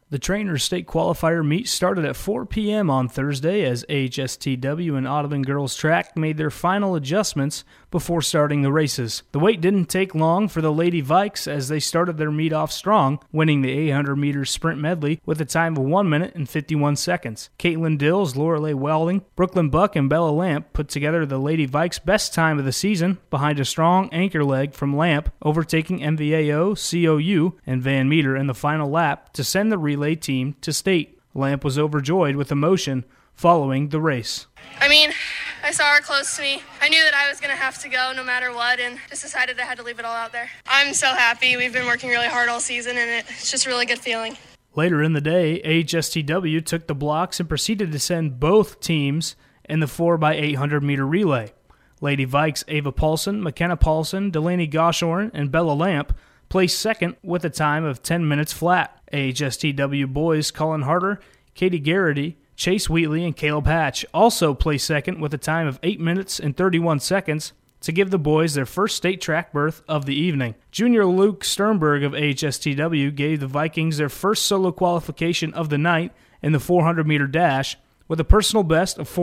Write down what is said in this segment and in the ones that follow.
The Trainers State Qualifier meet started at 4 p.m. on Thursday as HSTW and Audubon Girls Track made their final adjustments before starting the races. The wait didn't take long for the Lady Vikes as they started their meet off strong, winning the 800-meter sprint medley with a time of 1 minute and 51 seconds. Caitlin Dills, Lorelei Welding, Brooklyn Buck, and Bella Lamp put together the Lady Vikes' best time of the season behind a strong anchor leg from Lamp, overtaking MVAO, COU, and Van Meter in the final lap to send the relay team to state. Lamp was overjoyed with emotion following the race. I saw her close to me. I knew that I was going to have to go no matter what, and just decided I had to leave it all out there. I'm so happy. We've been working really hard all season, and it's just a really good feeling. Later in the day, HSTW took the blocks and proceeded to send both teams in the 4x800 meter relay. Lady Vikes Ava Paulson, McKenna Paulson, Delaney Goshorn, and Bella Lamp placed second with a time of 10 minutes flat. HSTW boys Colin Harder, Katie Garrity, Chase Wheatley, and Caleb Hatch also placed second with a time of 8 minutes and 31 seconds to give the boys their first state track berth of the evening. Junior Luke Sternberg of HSTW gave the Vikings their first solo qualification of the night in the 400-meter dash with a personal best of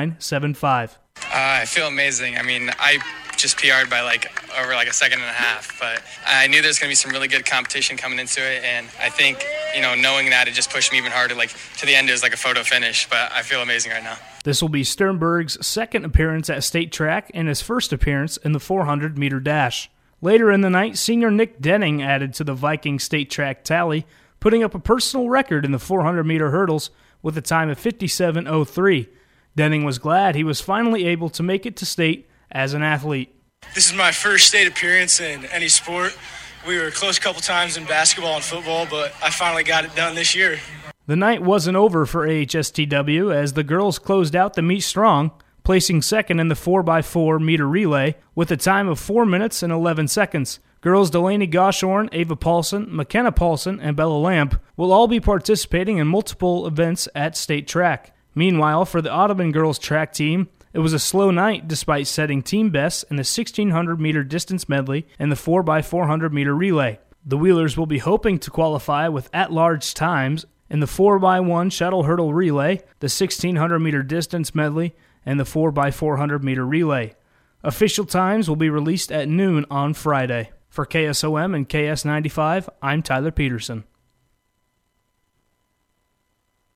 49.75. I feel amazing. I just PR'd by over a second and a half, but I knew there's going to be some really good competition coming into it, and I think, knowing that, it just pushed me even harder. To the end, it was like a photo finish, but I feel amazing right now. This will be Sternberg's second appearance at state track and his first appearance in the 400-meter dash. Later in the night, senior Nick Denning added to the Viking state track tally, putting up a personal record in the 400-meter hurdles with a time of 57.03. Denning was glad he was finally able to make it to state as an athlete. This is my first state appearance in any sport. We were close a couple times in basketball and football, but I finally got it done this year. The night wasn't over for AHSTW as the girls closed out the meet strong, placing second in the 4x4 meter relay with a time of 4 minutes and 11 seconds. Girls Delaney Goshorn, Ava Paulson, McKenna Paulson, and Bella Lamp will all be participating in multiple events at state track. Meanwhile, for the Audubon girls track team, it was a slow night despite setting team bests in the 1,600-meter distance medley and the 4x400-meter relay. The Wheelers will be hoping to qualify with at-large times in the 4x1 shuttle hurdle relay, the 1,600-meter distance medley, and the 4x400-meter relay. Official times will be released at noon on Friday. For KSOM and KS95, I'm Tyler Peterson.